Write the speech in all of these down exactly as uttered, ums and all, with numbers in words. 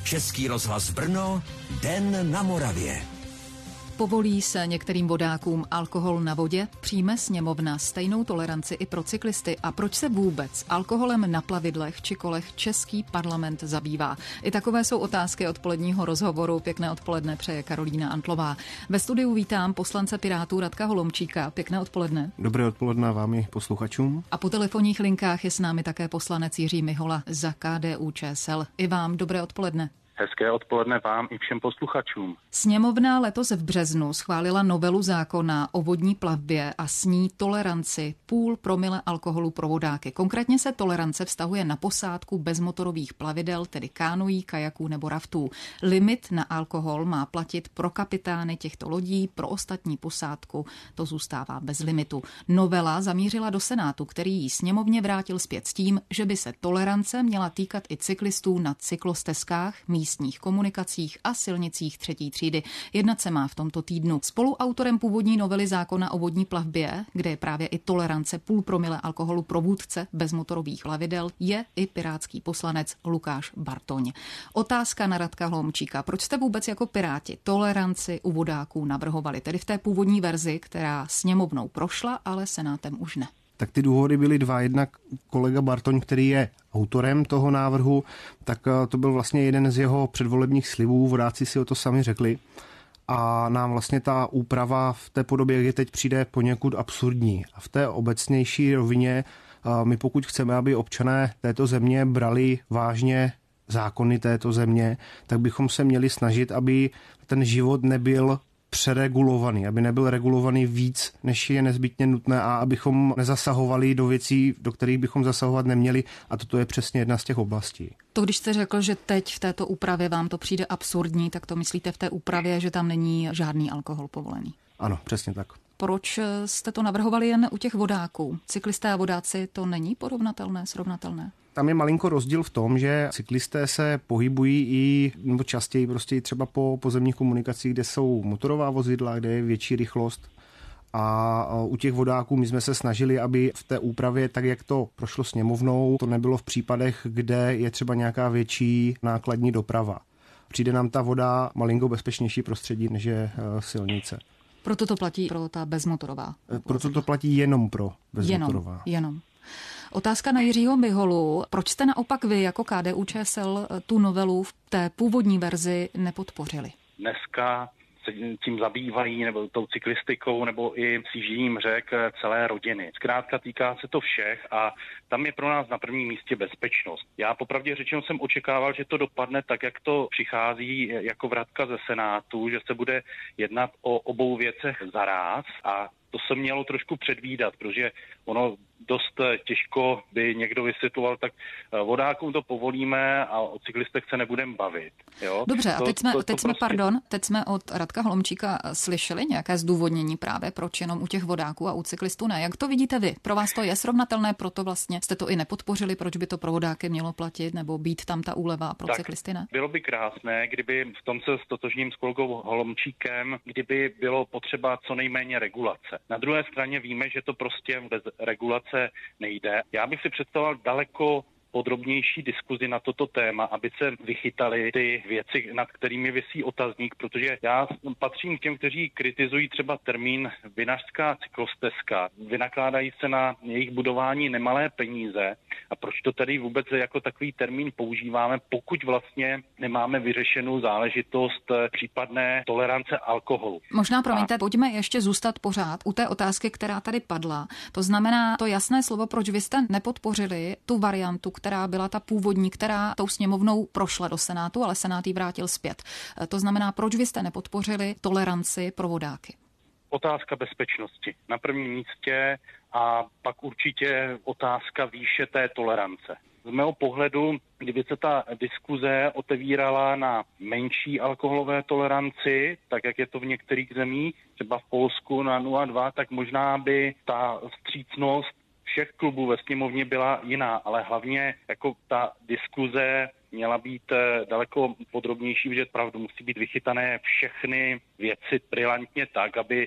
Český rozhlas Brno, Den na Moravě. Povolí se některým vodákům alkohol na vodě? Přijme sněmovna stejnou toleranci i pro cyklisty? A proč se vůbec alkoholem na plavidlech či kolech český parlament zabývá? I takové jsou otázky odpoledního rozhovoru. Pěkné odpoledne přeje Karolína Antlová. Ve studiu vítám poslance Pirátů Radka Holomčíka. Pěkné odpoledne. Dobré odpoledne vám i posluchačům. A po telefonních linkách je s námi také poslanec Jiří Mihola za K D U Č S L. I vám dobré odpoledne. Hezké odpoledne vám i všem posluchačům. Sněmovna letos v březnu schválila novelu zákona o vodní plavbě a s ní toleranci půl promile alkoholu pro vodáky. Konkrétně se tolerance vztahuje na posádku bezmotorových plavidel, tedy kánoí, kajaků nebo raftů. Limit na alkohol má platit pro kapitány těchto lodí, pro ostatní posádku to zůstává bez limitu. Novela zamířila do Senátu, který ji sněmovně vrátil zpět s tím, že by se tolerance měla týkat i cyklistů na cyklostezkách, místních komunikacích a silnicích třetí třídy. Jednat se má v tomto týdnu. Spoluautorem původní novely zákona o vodní plavbě, kde je právě i tolerance půl promile alkoholu pro vůdce bezmotorových plavidel, je i pirátský poslanec Lukáš Bartoň. Otázka na Radka Holomčíka. Proč jste vůbec jako Piráti toleranci u vodáků navrhovali? Tedy v té původní verzi, která sněmovnou prošla, ale Senátem už ne. Tak ty důvody byly dva. Jednak kolega Bartoň, který je autorem toho návrhu, tak to byl vlastně jeden z jeho předvolebních slibů, vodáci si o to sami řekli. A nám vlastně ta úprava v té podobě, jak je teď, přijde poněkud absurdní. A v té obecnější rovině my pokud chceme, aby občané této země brali vážně zákony této země, tak bychom se měli snažit, aby ten život nebyl přeregulovaný, aby nebyl regulovaný víc, než je nezbytně nutné a abychom nezasahovali do věcí, do kterých bychom zasahovat neměli, a toto je přesně jedna z těch oblastí. To, když jste řekl, že teď v této úpravě vám to přijde absurdní, tak to myslíte v té úpravě, že tam není žádný alkohol povolený? Ano, přesně tak. Proč jste to navrhovali jen u těch vodáků? Cyklisté a vodáci, to není porovnatelné, srovnatelné? Tam je malinko rozdíl v tom, že cyklisté se pohybují i nebo častěji prostě i třeba po pozemních komunikacích, kde jsou motorová vozidla, kde je větší rychlost. A u těch vodáků my jsme se snažili, aby v té úpravě, tak jak to prošlo sněmovnou, to nebylo v případech, kde je třeba nějaká větší nákladní doprava. Přijde nám ta voda malinko bezpečnější prostředí, než je silnice. Proto to platí pro ta bezmotorová. Proto to platí jenom pro bezmotorová. Jenom, jenom. Otázka na Jiřího Miholu. Proč jste naopak vy jako K D U Č S L tu novelu v té původní verzi nepodpořili? Dneska se tím zabývají, nebo tou cyklistikou, nebo i sjížděním řek celé rodiny. Zkrátka týká se to všech a tam je pro nás na prvním místě bezpečnost. Já popravdě řečeno jsem očekával, že to dopadne tak, jak to přichází jako vratka ze Senátu, že se bude jednat o obou věcech zaráz a to se mělo trošku předvídat, protože ono dost těžko by někdo vysvětloval, tak vodákům to povolíme a o cyklistech se nebudeme bavit. Jo? Dobře, a to, teď jsme, to, to, teď to jsme prostě... pardon, teď jsme od Radka Holomčíka slyšeli nějaké zdůvodnění právě, proč jenom u těch vodáků a u cyklistů ne. Jak to vidíte vy? Pro vás to je srovnatelné, proto vlastně jste to i nepodpořili, proč by to pro vodáky mělo platit, nebo být tam ta úleva a pro tak cyklisty ne? Bylo by krásné, kdyby v tom se stotožním s kolegou Holomčíkem, kdyby bylo potřeba co nejméně regulace. Na druhé straně víme, že to prostě bez regulace nejde. Já bych si představoval daleko podrobnější diskuzi na toto téma, aby se vychytaly ty věci, nad kterými visí otazník, protože já patřím k těm, kteří kritizují třeba termín vinařská cyklostezka. Vynakládají se na jejich budování nemalé peníze a proč to tady vůbec jako takový termín používáme, pokud vlastně nemáme vyřešenou záležitost případné tolerance alkoholu. Možná, promiňte, a... pojďme ještě zůstat pořád u té otázky, která tady padla. To znamená to jasné slovo, proč vy jste nepodpořili tu variantu, která byla ta původní, která tou sněmovnou prošla do Senátu, ale Senát ji vrátil zpět. To znamená, proč vy jste nepodpořili toleranci pro vodáky? Otázka bezpečnosti na prvním místě a pak určitě otázka výše té tolerance. Z mého pohledu, kdyby se ta diskuze otevírala na menší alkoholové toleranci, tak jak je to v některých zemích, třeba v Polsku na nula celá dva, tak možná by ta vstřícnost všech klubů ve sněmovně byla jiná, ale hlavně jako ta diskuze měla být daleko podrobnější, protože pravdu musí být vychytané všechny věci brilantně tak, aby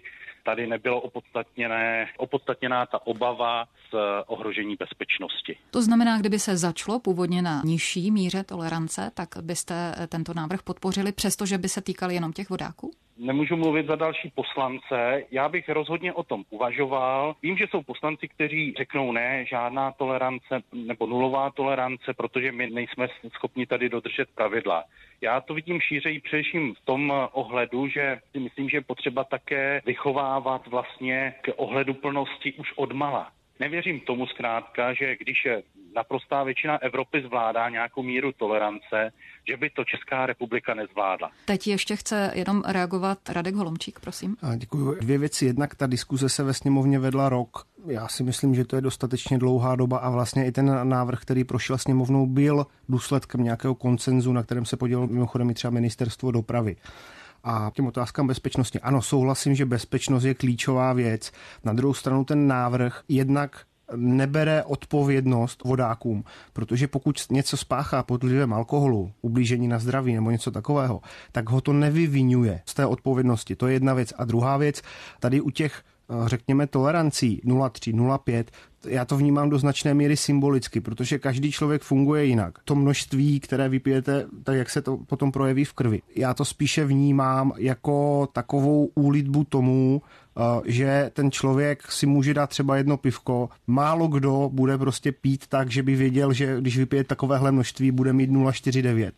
tady nebylo opodstatněné, opodstatněná ta obava z ohrožení bezpečnosti. To znamená, kdyby se začalo původně na nižší míře tolerance, tak byste tento návrh podpořili, přestože by se týkal jenom těch vodáků? Nemůžu mluvit za další poslance, já bych rozhodně o tom uvažoval. Vím, že jsou poslanci, kteří řeknou ne, žádná tolerance nebo nulová tolerance, protože my nejsme schopni tady dodržet pravidla. Já to vidím šířeji především v tom ohledu, že si myslím, že je potřeba také vychovávat vlastně k ohleduplnosti už odmala. Nevěřím tomu zkrátka, že když naprostá většina Evropy zvládá nějakou míru tolerance, že by to Česká republika nezvládla. Teď ještě chce jenom reagovat Radek Holomčík, prosím. A děkuji. Dvě věci. Jednak ta diskuze se ve sněmovně vedla rok. Já si myslím, že to je dostatečně dlouhá doba a vlastně i ten návrh, který prošel sněmovnou, byl důsledkem nějakého konsenzu, na kterém se podílelo mimochodem i třeba ministerstvo dopravy. A těm otázkám bezpečnosti. Ano, souhlasím, že bezpečnost je klíčová věc. Na druhou stranu ten návrh jednak nebere odpovědnost vodákům, protože pokud něco spáchá pod vlivem alkoholu, ublížení na zdraví nebo něco takového, tak ho to nevyvinuje z té odpovědnosti. To je jedna věc. A druhá věc, tady u těch, řekněme, tolerancí nula celá tři, nula celá pět, já to vnímám do značné míry symbolicky, protože každý člověk funguje jinak. To množství, které vypijete, tak jak se to potom projeví v krvi. Já to spíše vnímám jako takovou úlitbu tomu, že ten člověk si může dát třeba jedno pivko. Málo kdo bude prostě pít tak, že by věděl, že když vypije takovéhle množství, bude mít nula celá čtyřicet devět.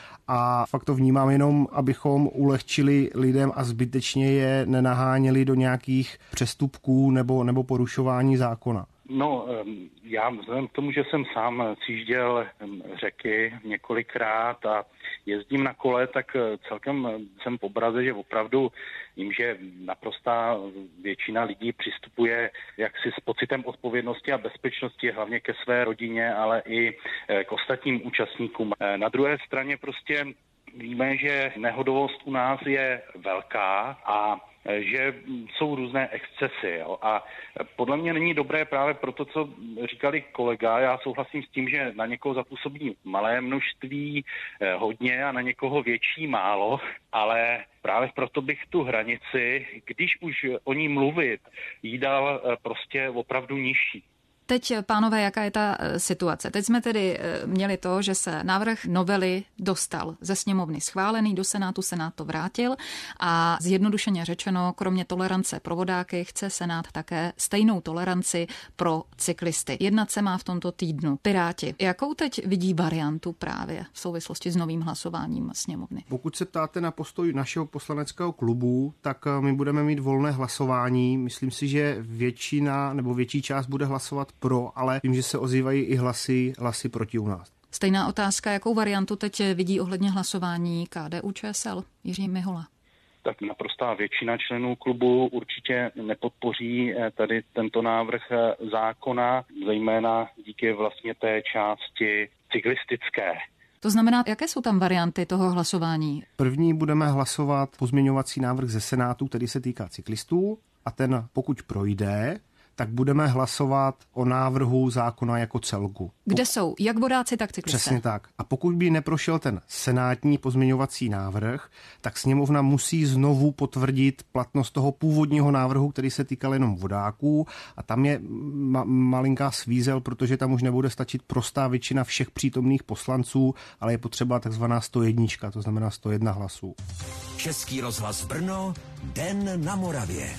A fakt to vnímám jenom, abychom ulehčili lidem a zbytečně je nenaháněli do nějakých přestupků nebo, nebo porušování zákona. No, já vzhledem k tomu, že jsem sám sjížděl řeky několikrát a jezdím na kole, tak celkem jsem v obraze, že opravdu vím, že naprostá většina lidí přistupuje jaksi s pocitem odpovědnosti a bezpečnosti, hlavně ke své rodině, ale i k ostatním účastníkům. Na druhé straně prostě víme, že nehodovost u nás je velká a že jsou různé excesy. Jo. A podle mě není dobré právě proto, co říkali kolega. Já souhlasím s tím, že na někoho zapůsobí malé množství hodně a na někoho větší málo, ale právě proto bych tu hranici, když už o ní mluvit, jí dal prostě opravdu nižší. Teď, pánové, jaká je ta situace? Teď jsme tedy měli to, že se návrh novely dostal ze sněmovny schválený, do Senátu Senát to vrátil a zjednodušeně řečeno, kromě tolerance pro vodáky chce Senát také stejnou toleranci pro cyklisty. Jednat se má v tomto týdnu Piráti. Jakou teď vidí variantu právě v souvislosti s novým hlasováním sněmovny? Pokud se ptáte na postoj našeho poslaneckého klubu, tak my budeme mít volné hlasování. Myslím si, že většina nebo větší část bude hlasovat pro, ale vím, že se ozývají i hlasy, hlasy proti u nás. Stejná otázka, jakou variantu teď vidí ohledně hlasování K D U Č S L? Jiří Mihola. Tak naprostá většina členů klubu určitě nepodpoří tady tento návrh zákona, zejména díky vlastně té části cyklistické. To znamená, jaké jsou tam varianty toho hlasování? První budeme hlasovat pozměňovací návrh ze Senátu, který se týká cyklistů a ten, pokud projde, tak budeme hlasovat o návrhu zákona jako celku. Kde jsou jak vodáci, tak cyklisté. Přesně tak. A pokud by neprošel ten senátní pozměňovací návrh, tak sněmovna musí znovu potvrdit platnost toho původního návrhu, který se týkal jenom vodáků a tam je ma- malinká svízel, protože tam už nebude stačit prostá většina všech přítomných poslanců, ale je potřeba takzvaná sto jedna, to znamená sto jedna hlasů. Český rozhlas Brno, Den na Moravě.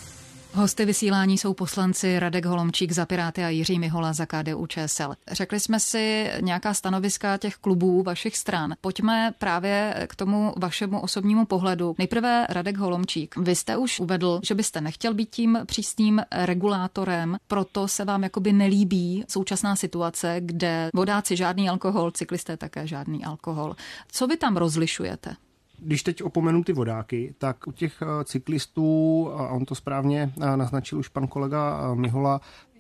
Hosty vysílání jsou poslanci Radek Holomčík za Piráty a Jiří Mihola za K D U Č S L. Řekli jsme si nějaká stanoviska těch klubů vašich stran. Pojďme právě k tomu vašemu osobnímu pohledu. Nejprve Radek Holomčík. Vy jste už uvedl, že byste nechtěl být tím přísným regulátorem, proto se vám jakoby nelíbí současná situace, kde vodáci žádný alkohol, cyklisté také žádný alkohol. Co vy tam rozlišujete? Když teď opomenu ty vodáky, tak u těch cyklistů, a on to správně naznačil už pan kolega Mihola,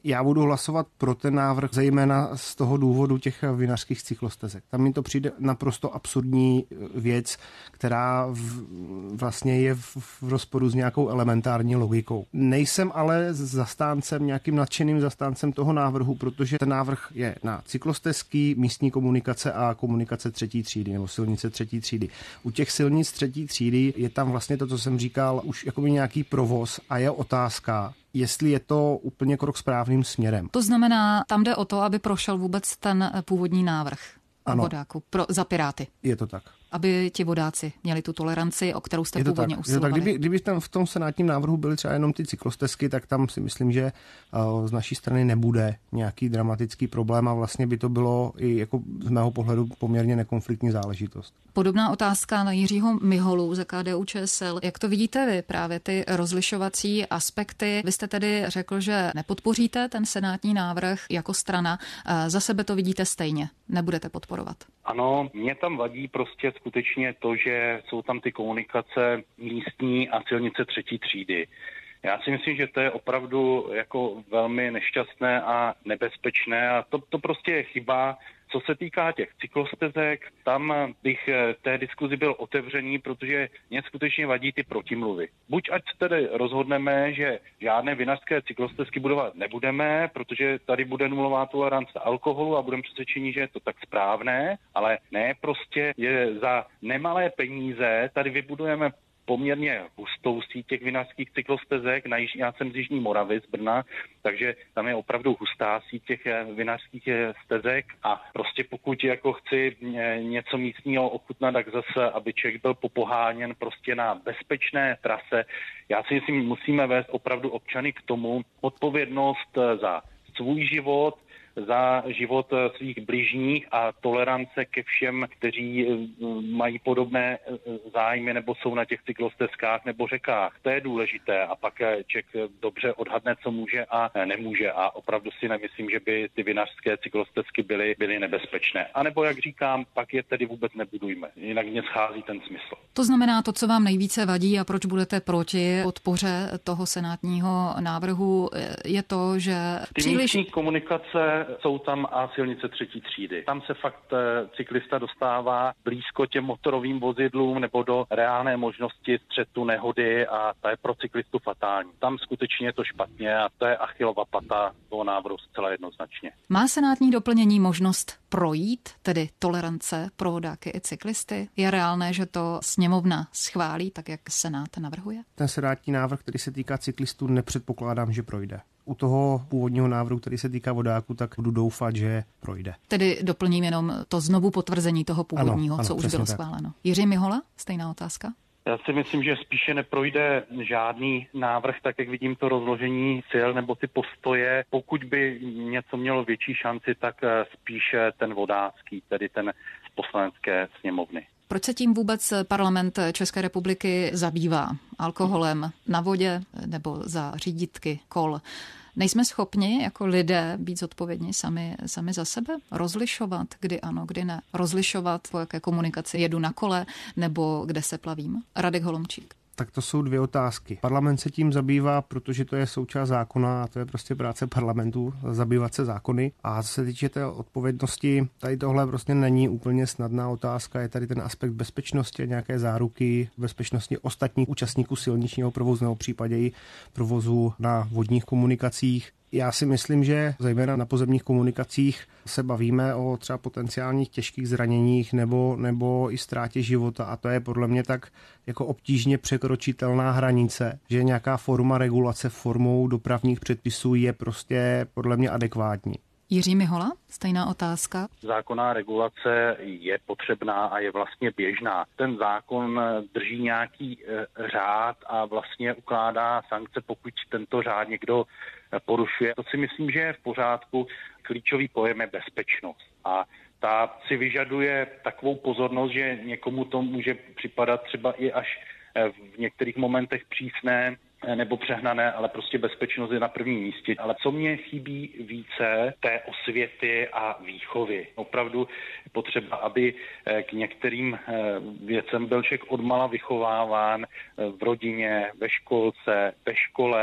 Já budu hlasovat pro ten návrh, zejména z toho důvodu těch vinařských cyklostezek. Tam mi to přijde naprosto absurdní věc, která v, vlastně je v, v rozporu s nějakou elementární logikou. Nejsem ale zastáncem, nějakým nadšeným zastáncem toho návrhu, protože ten návrh je na cyklostezky, místní komunikace a komunikace třetí třídy nebo silnice třetí třídy. U těch silnic třetí třídy je tam vlastně to, co jsem říkal, už jakoby nějaký provoz a je otázka, jestli je to úplně krok správným směrem. To znamená, tam jde o to, aby prošel vůbec ten původní návrh ano. vodáku pro, za Piráty. Je to tak. Aby ti vodáci měli tu toleranci, o kterou jste původně tak, usilovali. Tak, kdyby, kdyby tam v tom senátním návrhu byly třeba jenom ty cyklostezky, tak tam si myslím, že uh, z naší strany nebude nějaký dramatický problém a vlastně by to bylo i jako z mého pohledu poměrně nekonfliktní záležitost. Podobná otázka na Jiřího Miholu za K D U Č S L. Jak to vidíte vy, právě ty rozlišovací aspekty? Vy jste tedy řekl, že nepodpoříte ten senátní návrh jako strana. Za sebe to vidíte stejně, nebudete podporovat. Ano, mě tam vadí prostě skutečně to, že jsou tam ty komunikace místní a silnice třetí třídy. Já si myslím, že to je opravdu jako velmi nešťastné a nebezpečné a to, to prostě je chyba. Co se týká těch cyklostezek, tam bych té diskuzi byl otevřený, protože mě skutečně vadí ty protimluvy. Buď ať tedy rozhodneme, že žádné vinařské cyklostezky budovat nebudeme, protože tady bude nulová tolerance alkoholu a budeme přesvědčeni, že je to tak správné, ale ne prostě je za nemalé peníze tady vybudujeme poměrně hustou síť těch vinařských cyklostezek. Na již, já jsem z Jižní Moravy, z Brna, takže tam je opravdu hustá síť těch vinařských stezek a prostě pokud jako chci něco místního ochutnat, tak zase, aby člověk byl popoháněn prostě na bezpečné trase. Já si myslím, musíme vést opravdu občany k tomu odpovědnost za svůj život, za život svých bližních a tolerance ke všem, kteří mají podobné zájmy nebo jsou na těch cyklostezkách nebo řekách. To je důležité a pak člověk dobře odhadne, co může a nemůže a opravdu si nemyslím, že by ty vinařské cyklostezky byly, byly nebezpečné. A nebo jak říkám, pak je tedy vůbec nebudujme. Jinak mě schází ten smysl. To znamená to, co vám nejvíce vadí a proč budete proti podpoře toho senátního návrhu, je to, že ty příliš... místní komunikace jsou tam a silnice třetí třídy. Tam se fakt cyklista dostává blízko těm motorovým vozidlům nebo do reálné možnosti střetu nehody a ta je pro cyklistu fatální. Tam skutečně je to špatně a to je Achillova pata toho návrhu zcela jednoznačně. Má senátní doplnění možnost projít, tedy tolerance pro vodáky i cyklisty? Je reálné, že to sněmovna schválí, tak jak Senát navrhuje? Ten senátní návrh, který se týká cyklistů, nepředpokládám, že projde. U toho původního návrhu, který se týká vodáků, tak budu doufat, že projde. Tedy doplním jenom to znovu potvrzení toho původního, ano, ano, co už bylo tak schváleno. Jiří Mihola, stejná otázka? Já si myslím, že spíše neprojde žádný návrh, tak jak vidím to rozložení sil nebo ty postoje. Pokud by něco mělo větší šanci, tak spíše ten vodácký, tedy ten z poslanecké sněmovny. Proč se tím vůbec parlament České republiky zabývá? Alkoholem na vodě nebo za řídítky kol? Nejsme schopni jako lidé být zodpovědní sami, sami za sebe? Rozlišovat, kdy ano, kdy ne? Rozlišovat, po jaké komunikaci jedu na kole nebo kde se plavím? Radek Holomčík. Tak to jsou dvě otázky. Parlament se tím zabývá, protože to je součást zákona a to je prostě práce parlamentu, zabývat se zákony. A co se týče té odpovědnosti, tady tohle prostě není úplně snadná otázka. Je tady ten aspekt bezpečnosti a nějaké záruky bezpečnosti ostatních účastníků silničního provozu nebo v případě i provozu na vodních komunikacích. Já si myslím, že zejména na pozemních komunikacích se bavíme o třeba potenciálních těžkých zraněních nebo, nebo i ztrátě života a to je podle mě tak jako obtížně překročitelná hranice, že nějaká forma regulace formou dopravních předpisů je prostě podle mě adekvátní. Jiří Mihola, stejná otázka. Zákonná regulace je potřebná a je vlastně běžná. Ten zákon drží nějaký řád a vlastně ukládá sankce, pokud tento řád někdo porušuje. To si myslím, že je v pořádku. Klíčový pojem je bezpečnost. A ta si vyžaduje takovou pozornost, že někomu to může připadat třeba i až v některých momentech přísné nebo přehnané, ale prostě bezpečnost je na prvním místě. Ale co mě chybí více, té osvěty a výchovy. Opravdu je potřeba, aby k některým věcem byl člověk odmala vychováván v rodině, ve školce, ve škole,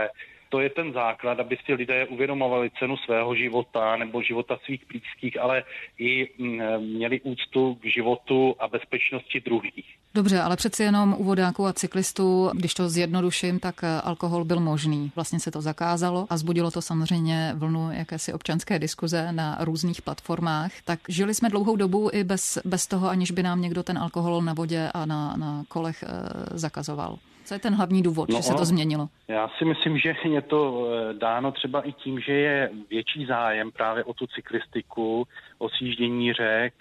To je ten základ, aby si lidé uvědomovali cenu svého života nebo života svých blízkých, ale i měli úctu k životu a bezpečnosti druhých. Dobře, ale přeci jenom u vodáků a cyklistů, když to zjednoduším, tak alkohol byl možný. Vlastně se to zakázalo a vzbudilo to samozřejmě vlnu jakési občanské diskuze na různých platformách. Tak žili jsme dlouhou dobu i bez, bez toho, aniž by nám někdo ten alkohol na vodě a na, na kolech e, zakazoval. Co je ten hlavní důvod, no, že se to změnilo? Já si myslím, že je to dáno třeba i tím, že je větší zájem právě o tu cyklistiku, o sjíždění řek,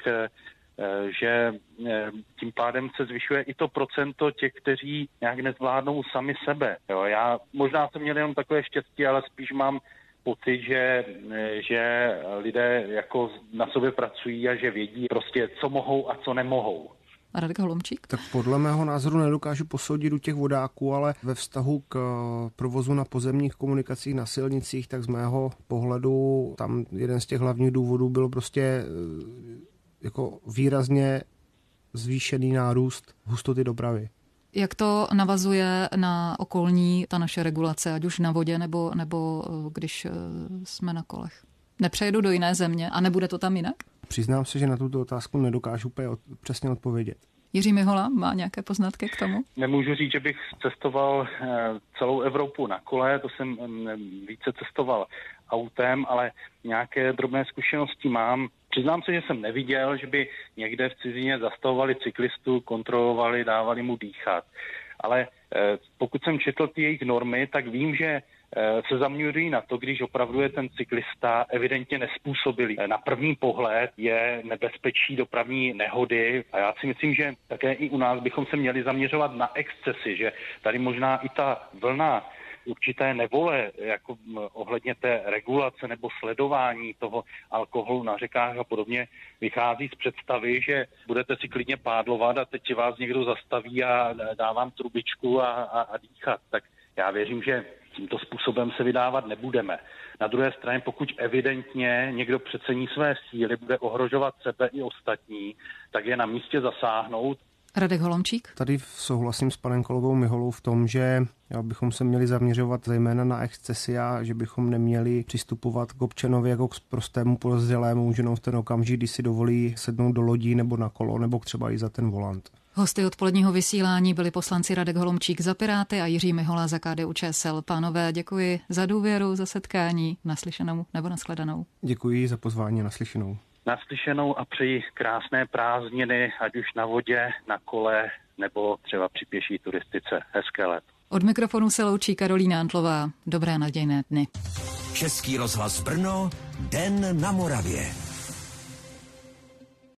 že tím pádem se zvyšuje i to procento těch, kteří nějak nezvládnou sami sebe. Jo, já možná jsem měl jenom takové štěstí, ale spíš mám pocit, že, že lidé jako na sobě pracují a že vědí prostě, co mohou a co nemohou. A Radek Holomčík? Tak podle mého názoru nedokážu posoudit u těch vodáků, ale ve vztahu k provozu na pozemních komunikacích na silnicích, tak z mého pohledu tam jeden z těch hlavních důvodů byl prostě jako výrazně zvýšený nárůst hustoty dopravy. Jak to navazuje na okolní ta naše regulace, ať už na vodě nebo, nebo když jsme na kolech? Nepřejedu do jiné země a nebude to tam jinak? Přiznám se, že na tuto otázku nedokážu úplně od, přesně odpovědět. Jiří Mihola má nějaké poznatky k tomu? Nemůžu říct, že bych cestoval celou Evropu na kole, to jsem více cestoval autem, ale nějaké drobné zkušenosti mám. Přiznám se, že jsem neviděl, že by někde v cizině zastavovali cyklistu, kontrolovali, dávali mu dýchat. Ale pokud jsem četl ty jejich normy, tak vím, že se zaměřují na to, když opravdu je ten cyklista evidentně nezpůsobilý. Na první pohled je nebezpečí dopravní nehody a já si myslím, že také i u nás bychom se měli zaměřovat na excesy, že tady možná i ta vlna určité nevole, jako ohledně té regulace nebo sledování toho alkoholu na řekách a podobně, vychází z představy, že budete si klidně pádlovat a teď vás někdo zastaví a dá vám trubičku a, a, a dýchat. Tak já věřím, že tímto způsobem se vydávat nebudeme. Na druhé straně, pokud evidentně někdo přecení své síly, bude ohrožovat sebe i ostatní, tak je na místě zasáhnout. Radek Holomčík? Tady souhlasím s panem kolegou Miholou v tom, že bychom se měli zaměřovat zejména na excesy a že bychom neměli přistupovat k občanovi jako k prostému podezřelému, že v ten okamžik, kdy si dovolí sednout do lodí nebo na kolo, nebo třeba i za ten volant. Hosty odpoledního vysílání byli poslanci Radek Holomčík za Piráty a Jiří Mihola za K D U Č S L. Pánové, děkuji za důvěru, za setkání, naslyšenou nebo nashledanou. Děkuji za pozvání, naslyšenou. Naslyšenou a přeji krásné prázdniny, ať už na vodě, na kole nebo třeba při pěší turistice. Hezké léto. Od mikrofonu se loučí Karolína Antlová. Dobré nadějné dny. Český rozhlas Brno, Den na Moravě.